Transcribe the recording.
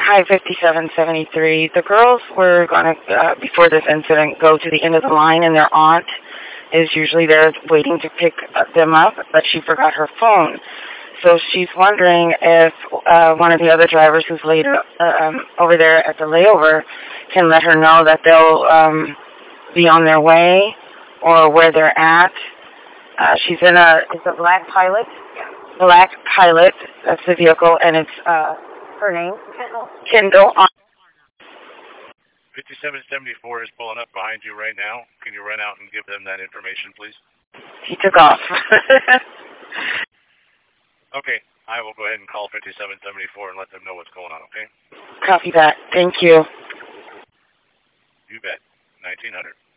Hi, 5773. The girls were going to, before this incident, go to the end of the line, and their aunt is usually there waiting to pick them up, but she forgot her phone. So she's wondering if one of the other drivers who's late over there at the layover can let her know that they'll be on their way or where they're at. She's in it's a black Pilot. Black Pilot, that's the vehicle, and it's her name, Kendall. 5774 is pulling up behind you right now. Can you run out and give them that information, please? He took off. Okay, I will go ahead and call 5774 and let them know what's going on, okay? Copy that. Thank you. You bet. 1900.